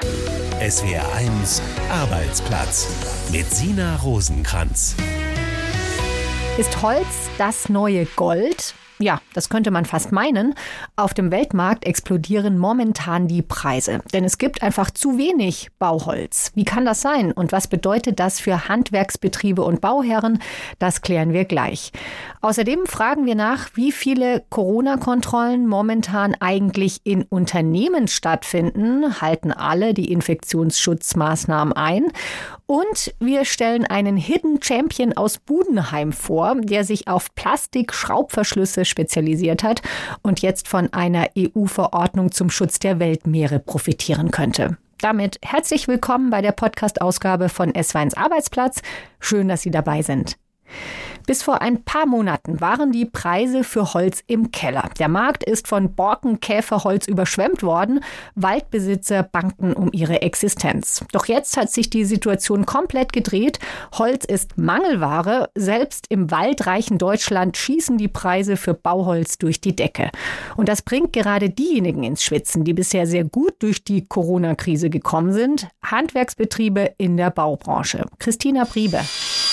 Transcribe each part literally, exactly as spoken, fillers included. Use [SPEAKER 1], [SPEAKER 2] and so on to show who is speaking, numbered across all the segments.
[SPEAKER 1] S W R eins Arbeitsplatz mit Sina Rosenkrantz.
[SPEAKER 2] Ist Holz das neue Gold? Ja, das könnte man fast meinen. Auf dem Weltmarkt explodieren momentan die Preise. Denn es gibt einfach zu wenig Bauholz. Wie kann das sein? Und was bedeutet das für Handwerksbetriebe und Bauherren? Das klären wir gleich. Außerdem fragen wir nach, wie viele Corona-Kontrollen momentan eigentlich in Unternehmen stattfinden. Halten alle die Infektionsschutzmaßnahmen ein? Und wir stellen einen Hidden Champion aus Budenheim vor, der sich auf Plastik-Schraubverschlüsse spezialisiert hat und jetzt von einer E U-Verordnung zum Schutz der Weltmeere profitieren könnte. Damit herzlich willkommen bei der Podcast-Ausgabe von S W R eins Arbeitsplatz. Schön, dass Sie dabei sind. Bis vor ein paar Monaten waren die Preise für Holz im Keller. Der Markt ist von Borkenkäferholz überschwemmt worden. Waldbesitzer bangten um ihre Existenz. Doch jetzt hat sich die Situation komplett gedreht. Holz ist Mangelware. Selbst im waldreichen Deutschland schießen die Preise für Bauholz durch die Decke. Und das bringt gerade diejenigen ins Schwitzen, die bisher sehr gut durch die Corona-Krise gekommen sind. Handwerksbetriebe in der Baubranche. Christina Priebe.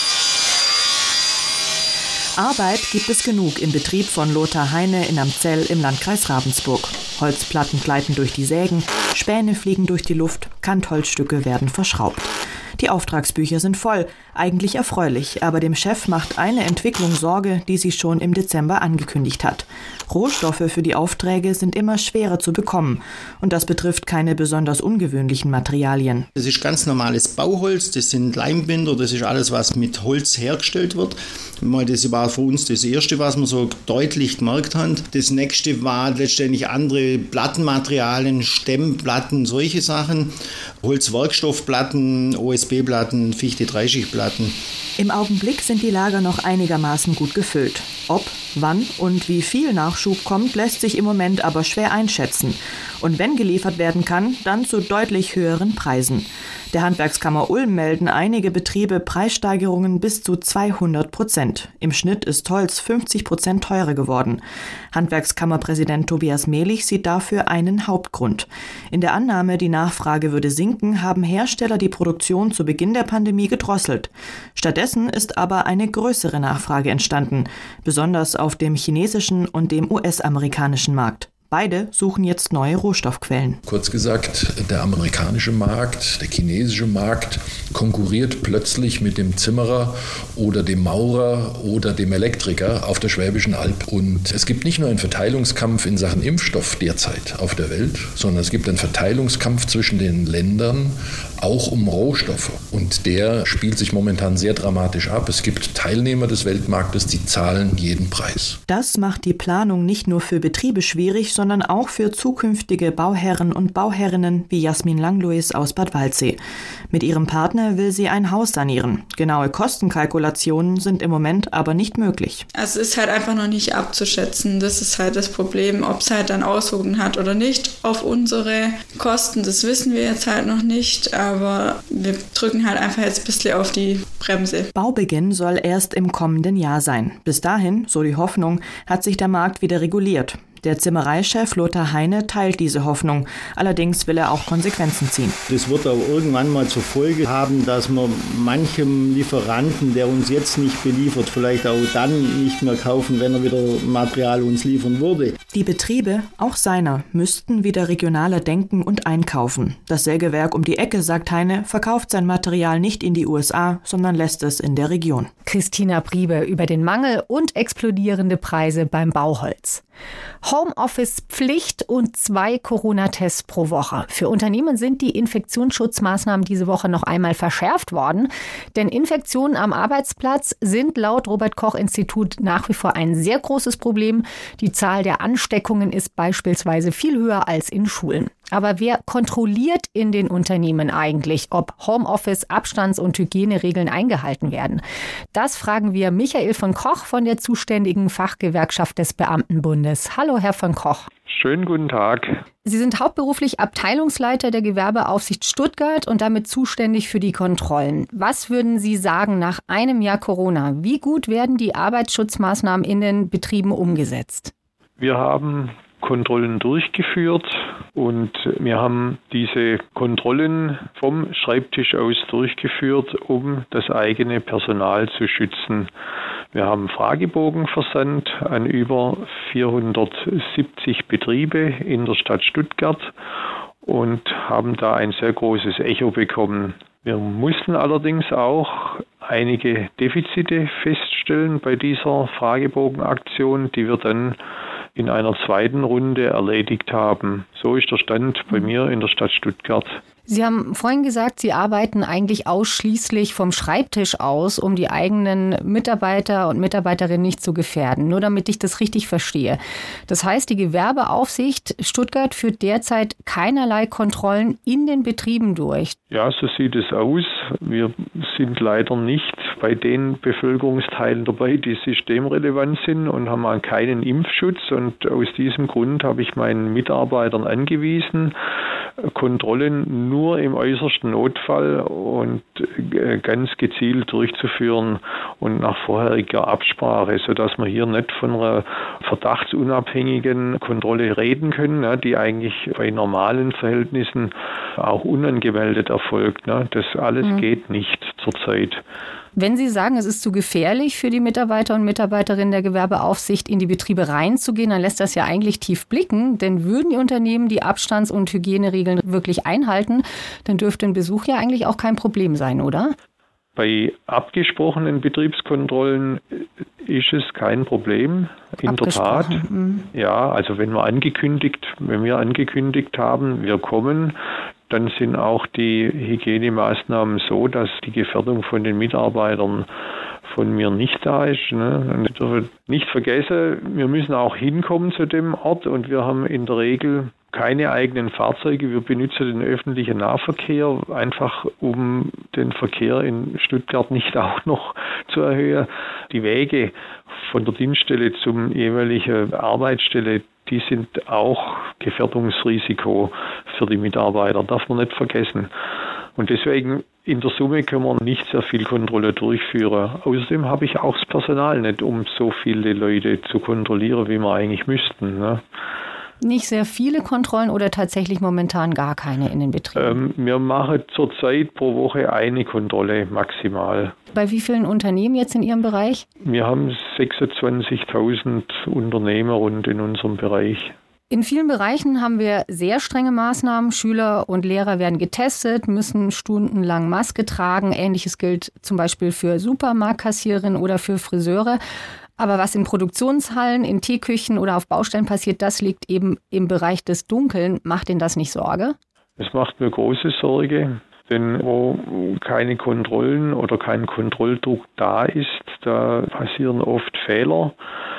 [SPEAKER 3] Arbeit gibt es genug im Betrieb von Lothar Heine in Amzell im Landkreis Ravensburg. Holzplatten gleiten durch die Sägen, Späne fliegen durch die Luft, Kantholzstücke werden verschraubt. Die Auftragsbücher sind voll, eigentlich erfreulich, aber dem Chef macht eine Entwicklung Sorge, die sie schon im Dezember angekündigt hat. Rohstoffe für die Aufträge sind immer schwerer zu bekommen und das betrifft keine besonders ungewöhnlichen Materialien.
[SPEAKER 4] Das ist ganz normales Bauholz, das sind Leimbinder, das ist alles, was mit Holz hergestellt wird. Das war für uns das Erste, was wir so deutlich gemerkt haben. Das Nächste war letztendlich andere Plattenmaterialien, Stemmplatten, solche Sachen, Holzwerkstoffplatten, O S B-Platten, Fichte-Dreischichtplatten.
[SPEAKER 3] Im Augenblick sind die Lager noch einigermaßen gut gefüllt. Ob, wann und wie viel Nachschub kommt, lässt sich im Moment aber schwer einschätzen. Und wenn geliefert werden kann, dann zu deutlich höheren Preisen. Der Handwerkskammer Ulm melden einige Betriebe Preissteigerungen bis zu zweihundert Prozent. Im Schnitt ist Holz fünfzig Prozent teurer geworden. Handwerkskammerpräsident Tobias Mehlich sieht dafür einen Hauptgrund. In der Annahme, die Nachfrage würde sinken, haben Hersteller die Produktion zu Beginn der Pandemie gedrosselt. Stattdessen ist aber eine größere Nachfrage entstanden, besonders auf dem chinesischen und dem U S-amerikanischen Markt. Beide suchen jetzt neue Rohstoffquellen.
[SPEAKER 5] Kurz gesagt, der amerikanische Markt, der chinesische Markt konkurriert plötzlich mit dem Zimmerer oder dem Maurer oder dem Elektriker auf der Schwäbischen Alb. Und es gibt nicht nur einen Verteilungskampf in Sachen Impfstoff derzeit auf der Welt, sondern es gibt einen Verteilungskampf zwischen den Ländern, auch um Rohstoffe. Und der spielt sich momentan sehr dramatisch ab. Es gibt Teilnehmer des Weltmarktes, die zahlen jeden Preis.
[SPEAKER 3] Das macht die Planung nicht nur für Betriebe schwierig, sondern auch für zukünftige Bauherren und Bauherrinnen wie Jasmin Langlois aus Bad Waldsee. Mit ihrem Partner will sie ein Haus sanieren. Genaue Kostenkalkulationen sind im Moment aber nicht möglich.
[SPEAKER 6] Also es ist halt einfach noch nicht abzuschätzen. Das ist halt das Problem, ob es halt dann Auswirkungen hat oder nicht auf unsere Kosten. Das wissen wir jetzt halt noch nicht, aber wir drücken halt einfach jetzt ein bisschen auf die Bremse.
[SPEAKER 3] Baubeginn soll erst im kommenden Jahr sein. Bis dahin, so die Hoffnung, hat sich der Markt wieder reguliert. Der Zimmereichef Lothar Heine teilt diese Hoffnung. Allerdings will er auch Konsequenzen ziehen.
[SPEAKER 4] Das wird auch irgendwann mal zur Folge haben, dass man manchem Lieferanten, der uns jetzt nicht beliefert, vielleicht auch dann nicht mehr kaufen, wenn er wieder Material uns liefern würde.
[SPEAKER 3] Die Betriebe, auch seiner, müssten wieder regionaler denken und einkaufen. Das Sägewerk um die Ecke, sagt Heine, verkauft sein Material nicht in die U S A, sondern lässt es in der Region.
[SPEAKER 2] Christina Priebe über den Mangel und explodierende Preise beim Bauholz. Homeoffice-Pflicht und zwei Corona-Tests pro Woche. Für Unternehmen sind die Infektionsschutzmaßnahmen diese Woche noch einmal verschärft worden. Denn Infektionen am Arbeitsplatz sind laut Robert-Koch-Institut nach wie vor ein sehr großes Problem. Die Zahl der Ansteckungen ist beispielsweise viel höher als in Schulen. Aber wer kontrolliert in den Unternehmen eigentlich, ob Homeoffice, Abstands- und Hygieneregeln eingehalten werden? Das fragen wir Michael von Koch von der zuständigen Fachgewerkschaft des Beamtenbundes. Hallo, Herr von Koch.
[SPEAKER 7] Schönen guten Tag.
[SPEAKER 2] Sie sind hauptberuflich Abteilungsleiter der Gewerbeaufsicht Stuttgart und damit zuständig für die Kontrollen. Was würden Sie sagen nach einem Jahr Corona? Wie gut werden die Arbeitsschutzmaßnahmen in den Betrieben umgesetzt?
[SPEAKER 7] Wir haben Kontrollen durchgeführt und wir haben diese Kontrollen vom Schreibtisch aus durchgeführt, um das eigene Personal zu schützen. Wir haben Fragebogen versandt an über vierhundertsiebzig Betriebe in der Stadt Stuttgart und haben da ein sehr großes Echo bekommen. Wir mussten allerdings auch einige Defizite feststellen bei dieser Fragebogenaktion, die wir dann in einer zweiten Runde erledigt haben. So ist der Stand bei mir in der Stadt Stuttgart.
[SPEAKER 2] Sie haben vorhin gesagt, Sie arbeiten eigentlich ausschließlich vom Schreibtisch aus, um die eigenen Mitarbeiter und Mitarbeiterinnen nicht zu gefährden. Nur damit ich das richtig verstehe. Das heißt, die Gewerbeaufsicht Stuttgart führt derzeit keinerlei Kontrollen in den Betrieben durch.
[SPEAKER 7] Ja, so sieht es aus. Wir sind leider nicht bei den Bevölkerungsteilen dabei, die systemrelevant sind und haben auch keinen Impfschutz. Und aus diesem Grund habe ich meinen Mitarbeitern angewiesen, Kontrollen nur im äußersten Notfall und ganz gezielt durchzuführen und nach vorheriger Absprache, sodass wir hier nicht von einer verdachtsunabhängigen Kontrolle reden können, die eigentlich bei normalen Verhältnissen auch unangemeldet erfolgt. Das alles mhm. geht nicht zurzeit.
[SPEAKER 2] Wenn Sie sagen, es ist zu gefährlich für die Mitarbeiter und Mitarbeiterinnen der Gewerbeaufsicht, in die Betriebe reinzugehen, dann lässt das ja eigentlich tief blicken. Denn würden die Unternehmen die Abstands- und Hygieneregeln wirklich einhalten, dann dürfte ein Besuch ja eigentlich auch kein Problem sein, oder?
[SPEAKER 7] Bei abgesprochenen Betriebskontrollen ist es kein Problem, in der Tat. Mhm. Ja, also wenn wir angekündigt, wenn wir angekündigt haben, wir kommen, dann sind auch die Hygienemaßnahmen so, dass die Gefährdung von den Mitarbeitern von mir nicht da ist. Ne? Und ich darf nicht vergessen, wir müssen auch hinkommen zu dem Ort und wir haben in der Regel keine eigenen Fahrzeuge. Wir benutzen den öffentlichen Nahverkehr, einfach um den Verkehr in Stuttgart nicht auch noch zu erhöhen. Die Wege von der Dienststelle zum jeweiligen Arbeitsstelle, die sind auch Gefährdungsrisiko für die Mitarbeiter, darf man nicht vergessen. Und deswegen in der Summe können wir nicht sehr viel Kontrolle durchführen. Außerdem habe ich auch das Personal nicht, um so viele Leute zu kontrollieren, wie wir eigentlich müssten. Ne?
[SPEAKER 2] Nicht sehr viele Kontrollen oder tatsächlich momentan gar keine in den Betrieben?
[SPEAKER 7] Ähm, wir machen zurzeit pro Woche eine Kontrolle maximal.
[SPEAKER 2] Bei wie vielen Unternehmen jetzt in Ihrem Bereich?
[SPEAKER 7] Wir haben sechsundzwanzigtausend Unternehmer rund in unserem Bereich.
[SPEAKER 2] In vielen Bereichen haben wir sehr strenge Maßnahmen. Schüler und Lehrer werden getestet, müssen stundenlang Maske tragen. Ähnliches gilt zum Beispiel für Supermarktkassiererinnen oder für Friseure. Aber was in Produktionshallen, in Teeküchen oder auf Baustellen passiert, das liegt eben im Bereich des Dunkeln. Macht Ihnen das nicht Sorge?
[SPEAKER 7] Es macht mir große Sorge, denn wo keine Kontrollen oder kein Kontrolldruck da ist, da passieren oft Fehler.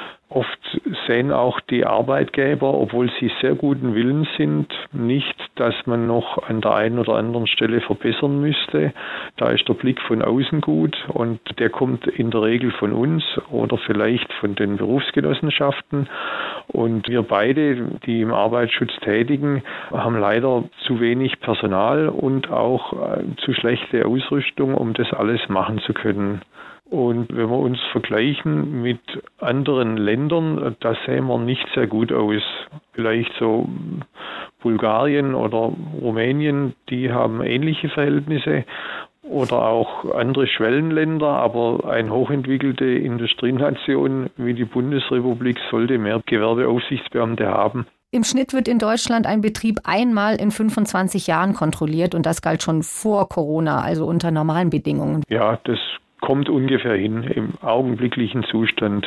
[SPEAKER 7] Oft sehen auch die Arbeitgeber, obwohl sie sehr guten Willens sind, nicht, dass man noch an der einen oder anderen Stelle verbessern müsste. Da ist der Blick von außen gut und der kommt in der Regel von uns oder vielleicht von den Berufsgenossenschaften. Und wir beide, die im Arbeitsschutz tätigen, haben leider zu wenig Personal und auch zu schlechte Ausrüstung, um das alles machen zu können. Und wenn wir uns vergleichen mit anderen Ländern, da sehen wir nicht sehr gut aus. Vielleicht so Bulgarien oder Rumänien, die haben ähnliche Verhältnisse oder auch andere Schwellenländer, aber eine hochentwickelte Industrienation wie die Bundesrepublik sollte mehr Gewerbeaufsichtsbeamte haben.
[SPEAKER 2] Im Schnitt wird in Deutschland ein Betrieb einmal in fünfundzwanzig Jahren kontrolliert und das galt schon vor Corona, also unter normalen Bedingungen.
[SPEAKER 7] Ja, das kommt ungefähr hin im augenblicklichen Zustand.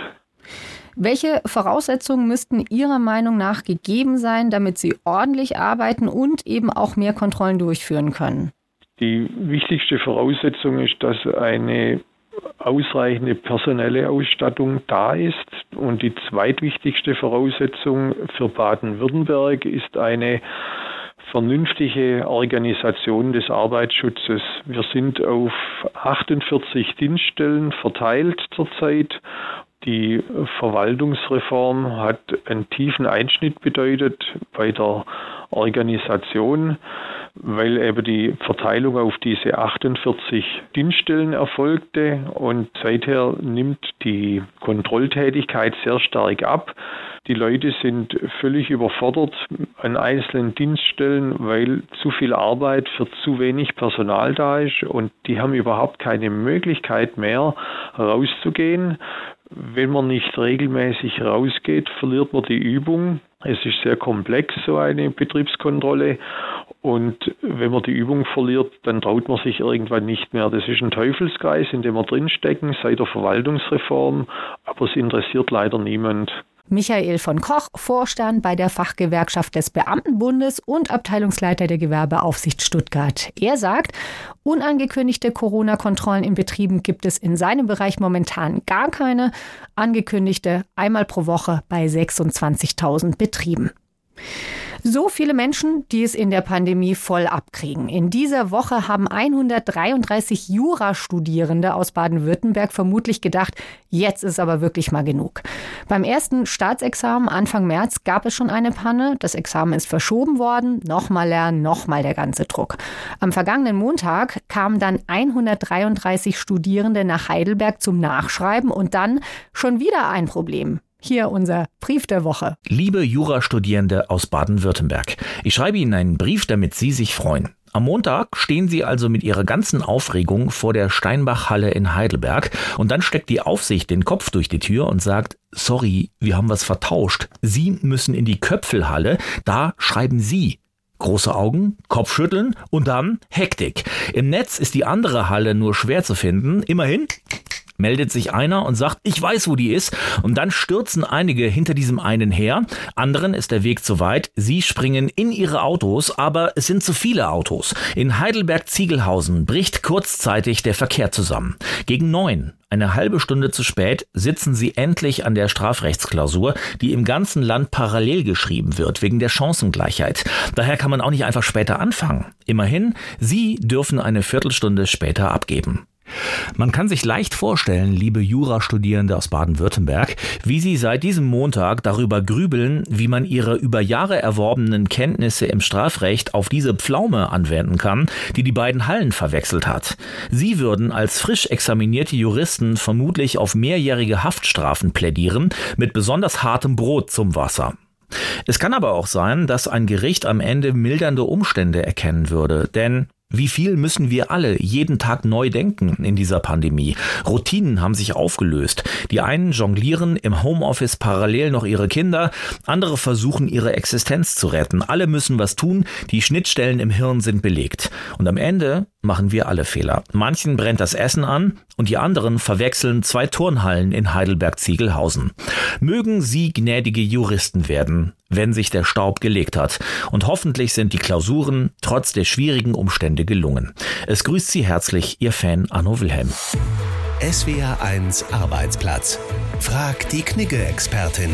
[SPEAKER 2] Welche Voraussetzungen müssten Ihrer Meinung nach gegeben sein, damit Sie ordentlich arbeiten und eben auch mehr Kontrollen durchführen können?
[SPEAKER 7] Die wichtigste Voraussetzung ist, dass eine ausreichende personelle Ausstattung da ist. Und die zweitwichtigste Voraussetzung für Baden-Württemberg ist eine vernünftige Organisation des Arbeitsschutzes. Wir sind auf achtundvierzig Dienststellen verteilt zurzeit Die Verwaltungsreform hat einen tiefen Einschnitt bedeutet bei der Organisation, weil eben die Verteilung auf diese achtundvierzig Dienststellen erfolgte und seither nimmt die Kontrolltätigkeit sehr stark ab. Die Leute sind völlig überfordert an einzelnen Dienststellen, weil zu viel Arbeit für zu wenig Personal da ist und die haben überhaupt keine Möglichkeit mehr rauszugehen. Wenn man nicht regelmäßig rausgeht, verliert man die Übung. Es ist sehr komplex, so eine Betriebskontrolle. Und wenn man die Übung verliert, dann traut man sich irgendwann nicht mehr. Das ist ein Teufelskreis, in dem wir drinstecken seit der Verwaltungsreform, aber es interessiert leider niemand.
[SPEAKER 2] Michael von Koch, Vorstand bei der Fachgewerkschaft des Beamtenbundes und Abteilungsleiter der Gewerbeaufsicht Stuttgart. Er sagt, unangekündigte Corona-Kontrollen in Betrieben gibt es in seinem Bereich momentan gar keine. Angekündigte einmal pro Woche bei sechsundzwanzigtausend Betrieben. So viele Menschen, die es in der Pandemie voll abkriegen. In dieser Woche haben hundertdreiunddreißig Jurastudierende aus Baden-Württemberg vermutlich gedacht, jetzt ist aber wirklich mal genug. Beim ersten Staatsexamen Anfang März gab es schon eine Panne. Das Examen ist verschoben worden. Nochmal lernen, nochmal der ganze Druck. Am vergangenen Montag kamen dann hundertdreiunddreißig Studierende nach Heidelberg zum Nachschreiben und dann schon wieder ein Problem. Hier unser Brief der Woche.
[SPEAKER 8] Liebe Jurastudierende aus Baden-Württemberg, ich schreibe Ihnen einen Brief, damit Sie sich freuen. Am Montag stehen Sie also mit Ihrer ganzen Aufregung vor der Steinbach-Halle in Heidelberg und dann steckt die Aufsicht den Kopf durch die Tür und sagt, sorry, wir haben was vertauscht. Sie müssen in die Köpfelhalle, da schreiben Sie. Große Augen, Kopfschütteln und dann Hektik. Im Netz ist die andere Halle nur schwer zu finden. Immerhin meldet sich einer und sagt, ich weiß, wo die ist. Und dann stürzen einige hinter diesem einen her. Anderen ist der Weg zu weit. Sie springen in ihre Autos, aber es sind zu viele Autos. In Heidelberg-Ziegelhausen bricht kurzzeitig der Verkehr zusammen. Gegen neun, eine halbe Stunde zu spät, sitzen sie endlich an der Strafrechtsklausur, die im ganzen Land parallel geschrieben wird, wegen der Chancengleichheit. Daher kann man auch nicht einfach später anfangen. Immerhin, Sie dürfen eine Viertelstunde später abgeben. Man kann sich leicht vorstellen, liebe Jurastudierende aus Baden-Württemberg, wie Sie seit diesem Montag darüber grübeln, wie man Ihre über Jahre erworbenen Kenntnisse im Strafrecht auf diese Pflaume anwenden kann, die die beiden Hallen verwechselt hat. Sie würden als frisch examinierte Juristen vermutlich auf mehrjährige Haftstrafen plädieren, mit besonders hartem Brot zum Wasser. Es kann aber auch sein, dass ein Gericht am Ende mildernde Umstände erkennen würde, denn wie viel müssen wir alle jeden Tag neu denken in dieser Pandemie? Routinen haben sich aufgelöst. Die einen jonglieren im Homeoffice parallel noch ihre Kinder, andere versuchen ihre Existenz zu retten. Alle müssen was tun, die Schnittstellen im Hirn sind belegt. Und am Ende machen wir alle Fehler. Manchen brennt das Essen an und die anderen verwechseln zwei Turnhallen in Heidelberg-Ziegelhausen. Mögen Sie gnädige Juristen werden, wenn sich der Staub gelegt hat. Und hoffentlich sind die Klausuren trotz der schwierigen Umstände gelungen. Es grüßt Sie herzlich, Ihr Fan Arno Wilhelm.
[SPEAKER 1] S W R eins Arbeitsplatz. Frag die Knigge-Expertin.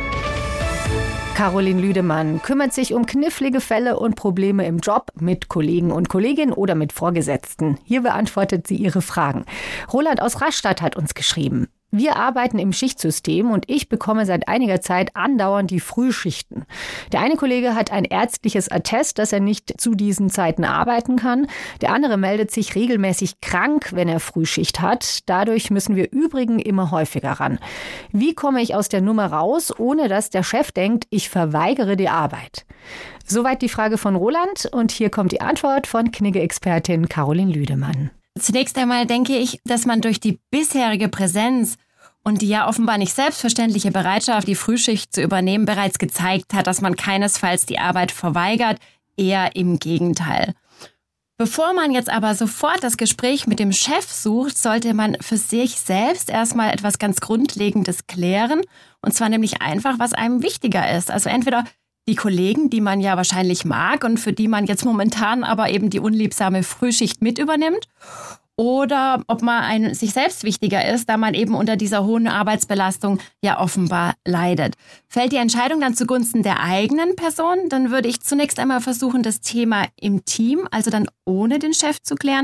[SPEAKER 2] Caroline Lüdemann kümmert sich um knifflige Fälle und Probleme im Job mit Kollegen und Kolleginnen oder mit Vorgesetzten. Hier beantwortet sie ihre Fragen. Roland aus Rastatt hat uns geschrieben. Wir arbeiten im Schichtsystem und ich bekomme seit einiger Zeit andauernd die Frühschichten. Der eine Kollege hat ein ärztliches Attest, dass er nicht zu diesen Zeiten arbeiten kann. Der andere meldet sich regelmäßig krank, wenn er Frühschicht hat. Dadurch müssen wir übrigens immer häufiger ran. Wie komme ich aus der Nummer raus, ohne dass der Chef denkt, ich verweigere die Arbeit? Soweit die Frage von Roland und hier kommt die Antwort von Knigge-Expertin Caroline Lüdemann.
[SPEAKER 9] Zunächst einmal denke ich, dass man durch die bisherige Präsenz und die ja offenbar nicht selbstverständliche Bereitschaft, die Frühschicht zu übernehmen, bereits gezeigt hat, dass man keinesfalls die Arbeit verweigert, eher im Gegenteil. Bevor man jetzt aber sofort das Gespräch mit dem Chef sucht, sollte man für sich selbst erstmal etwas ganz Grundlegendes klären, und zwar nämlich einfach, was einem wichtiger ist. Also entweder die Kollegen, die man ja wahrscheinlich mag und für die man jetzt momentan aber eben die unliebsame Frühschicht mit übernimmt, oder ob man ein, sich selbst wichtiger ist, da man eben unter dieser hohen Arbeitsbelastung ja offenbar leidet. Fällt die Entscheidung dann zugunsten der eigenen Person, dann würde ich zunächst einmal versuchen, das Thema im Team, also dann ohne den Chef zu klären.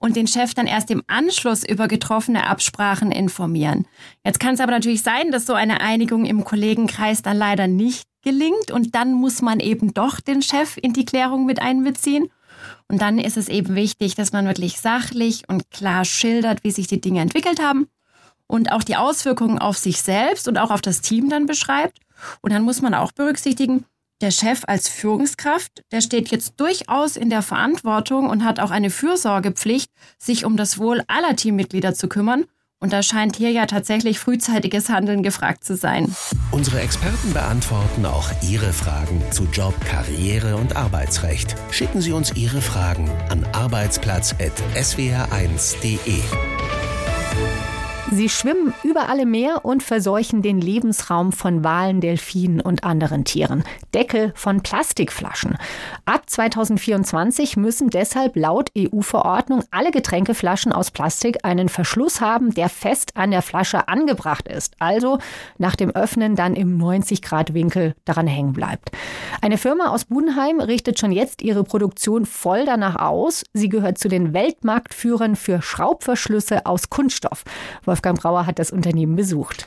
[SPEAKER 9] und den Chef dann erst im Anschluss über getroffene Absprachen informieren. Jetzt kann es aber natürlich sein, dass so eine Einigung im Kollegenkreis dann leider nicht gelingt und dann muss man eben doch den Chef in die Klärung mit einbeziehen. Und dann ist es eben wichtig, dass man wirklich sachlich und klar schildert, wie sich die Dinge entwickelt haben und auch die Auswirkungen auf sich selbst und auch auf das Team dann beschreibt. Und dann muss man auch berücksichtigen, der Chef als Führungskraft, der steht jetzt durchaus in der Verantwortung und hat auch eine Fürsorgepflicht, sich um das Wohl aller Teammitglieder zu kümmern. Und da scheint hier ja tatsächlich frühzeitiges Handeln gefragt zu sein.
[SPEAKER 1] Unsere Experten beantworten auch Ihre Fragen zu Job, Karriere und Arbeitsrecht. Schicken Sie uns Ihre Fragen an arbeitsplatz punkt s w r eins punkt d e.
[SPEAKER 2] Sie schwimmen über alle Meer und verseuchen den Lebensraum von Walen, Delfinen und anderen Tieren. Deckel von Plastikflaschen. Ab zweitausendvierundzwanzig müssen deshalb laut E U-Verordnung alle Getränkeflaschen aus Plastik einen Verschluss haben, der fest an der Flasche angebracht ist. Also nach dem Öffnen dann im neunzig Grad Winkel daran hängen bleibt. Eine Firma aus Budenheim richtet schon jetzt ihre Produktion voll danach aus. Sie gehört zu den Weltmarktführern für Schraubverschlüsse aus Kunststoff. Wolfgang Brauer hat das Unternehmen besucht.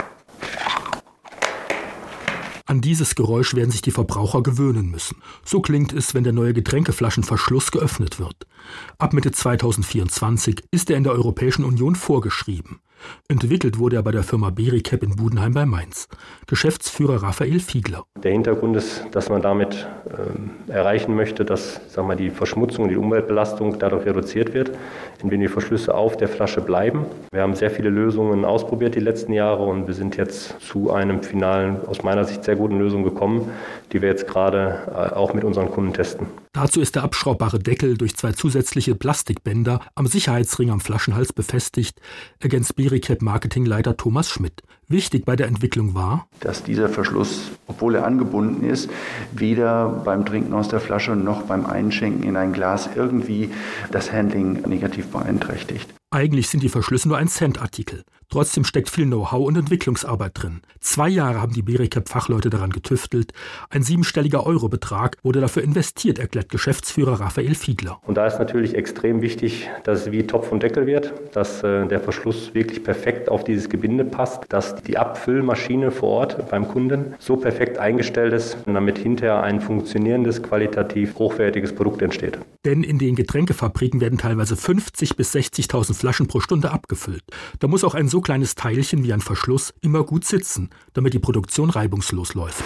[SPEAKER 10] An dieses Geräusch werden sich die Verbraucher gewöhnen müssen. So klingt es, wenn der neue Getränkeflaschenverschluss geöffnet wird. Ab Mitte zweitausendvierundzwanzig ist er in der Europäischen Union vorgeschrieben. Entwickelt wurde er bei der Firma Bericap in Budenheim bei Mainz. Geschäftsführer Raphael Fiegler.
[SPEAKER 11] Der Hintergrund ist, dass man damit äh, erreichen möchte, dass sag mal, die Verschmutzung und die Umweltbelastung dadurch reduziert wird, indem die Verschlüsse auf der Flasche bleiben. Wir haben sehr viele Lösungen ausprobiert die letzten Jahre und wir sind jetzt zu einem finalen, aus meiner Sicht sehr guten Lösung gekommen, die wir jetzt gerade äh, auch mit unseren Kunden testen.
[SPEAKER 10] Dazu ist der abschraubbare Deckel durch zwei zusätzliche Plastikbänder am Sicherheitsring am Flaschenhals befestigt, ergänzt Bericap-Marketingleiter Thomas Schmidt. Wichtig bei der Entwicklung war,
[SPEAKER 12] dass dieser Verschluss, obwohl er angebunden ist, weder beim Trinken aus der Flasche noch beim Einschenken in ein Glas irgendwie das Handling negativ beeinträchtigt.
[SPEAKER 10] Eigentlich sind die Verschlüsse nur ein Cent-Artikel. Trotzdem steckt viel Know-how und Entwicklungsarbeit drin. Zwei Jahre haben die Bericap-Fachleute daran getüftelt. Ein siebenstelliger Eurobetrag wurde dafür investiert, erklärt Geschäftsführer Raphael Fiegler.
[SPEAKER 11] Und da ist natürlich extrem wichtig, dass es wie Topf und Deckel wird, dass äh, der Verschluss wirklich perfekt auf dieses Gebinde passt, dass die Abfüllmaschine vor Ort beim Kunden so perfekt eingestellt ist, damit hinterher ein funktionierendes, qualitativ hochwertiges Produkt entsteht.
[SPEAKER 10] Denn in den Getränkefabriken werden teilweise fünfzigtausend bis sechzigtausend Flaschen pro Stunde abgefüllt. Da muss auch ein so kleines Teilchen wie ein Verschluss immer gut sitzen, damit die Produktion reibungslos läuft.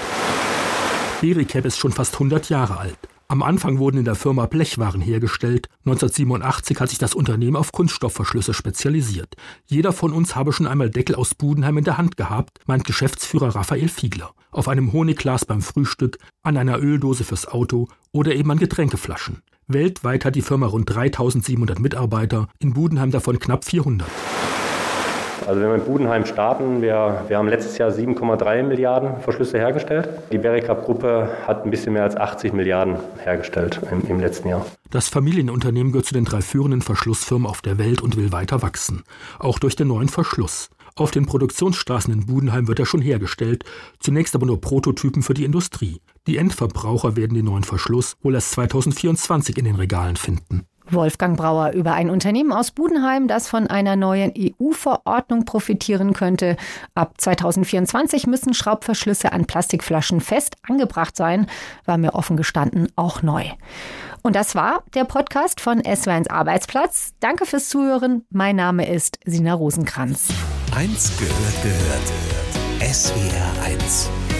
[SPEAKER 10] Bericap ist schon fast hundert Jahre alt. Am Anfang wurden in der Firma Blechwaren hergestellt. neunzehnhundertsiebenundachtzig hat sich das Unternehmen auf Kunststoffverschlüsse spezialisiert. Jeder von uns habe schon einmal Deckel aus Budenheim in der Hand gehabt, meint Geschäftsführer Raphael Fiegler. Auf einem Honigglas beim Frühstück, an einer Öldose fürs Auto oder eben an Getränkeflaschen. Weltweit hat die Firma rund dreitausendsiebenhundert Mitarbeiter, in Budenheim davon knapp vierhundert.
[SPEAKER 11] Also wenn wir in Budenheim starten, wir, wir haben letztes Jahr sieben Komma drei Milliarden Verschlüsse hergestellt. Die Bericap-Gruppe hat ein bisschen mehr als achtzig Milliarden hergestellt im, im letzten Jahr.
[SPEAKER 10] Das Familienunternehmen gehört zu den drei führenden Verschlussfirmen auf der Welt und will weiter wachsen. Auch durch den neuen Verschluss. Auf den Produktionsstraßen in Budenheim wird er schon hergestellt, zunächst aber nur Prototypen für die Industrie. Die Endverbraucher werden den neuen Verschluss wohl erst zweitausendvierundzwanzig in den Regalen finden.
[SPEAKER 2] Wolfgang Brauer über ein Unternehmen aus Budenheim, das von einer neuen E U-Verordnung profitieren könnte. Ab zweitausendvierundzwanzig müssen Schraubverschlüsse an Plastikflaschen fest angebracht sein. War mir offen gestanden auch neu. Und das war der Podcast von S W R eins Arbeitsplatz. Danke fürs Zuhören. Mein Name ist Sina Rosenkranz.
[SPEAKER 1] Eins gehört gehört. S W R eins.